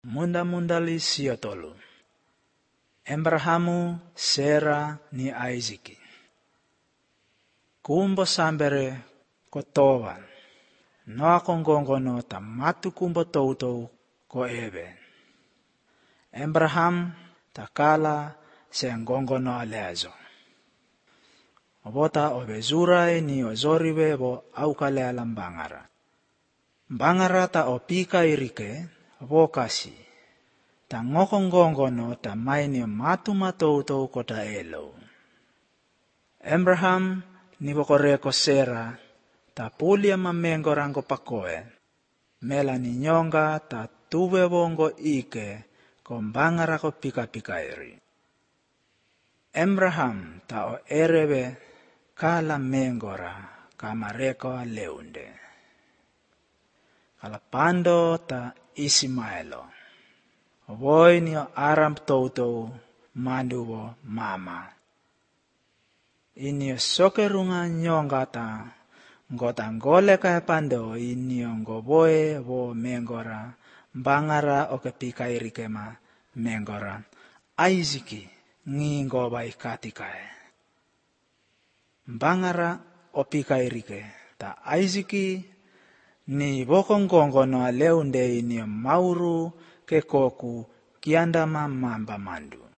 Munda-mundali siotolu. Abrahamu, Sera ni Isaac. Kumbo sambere kotowan. No akongongono tamatu kumbo toutou ko ebe. Abraham takala se ngongono alezo. Obota obezurai ni ozoribe bo aukale alambangara. Bangara ta opika irike vokasi. Ta ngokongongono ta maini matu matoutou kota elo. Abraham ni bokoreko Sera ta pulia mamengo rango pakoe. Mela ni nyonga ta tuwe bongo ike kombangara ko pika-pika iri. Abraham ta o erebe kala mengora kamareko leunde. Kala pando ta Ismaelo. Voi ni Aram toutou manduwo mama. Ini sokerunga nyonga ta ngota ngole kaya pando ini ngoboe wo mengora bangara oke pika irikema mengora Isaac ngingo bai katikae. Bangara opika irike ta Isaac ni bokongongo no aleunde ini mauru ke koku kiandama mamba mandu.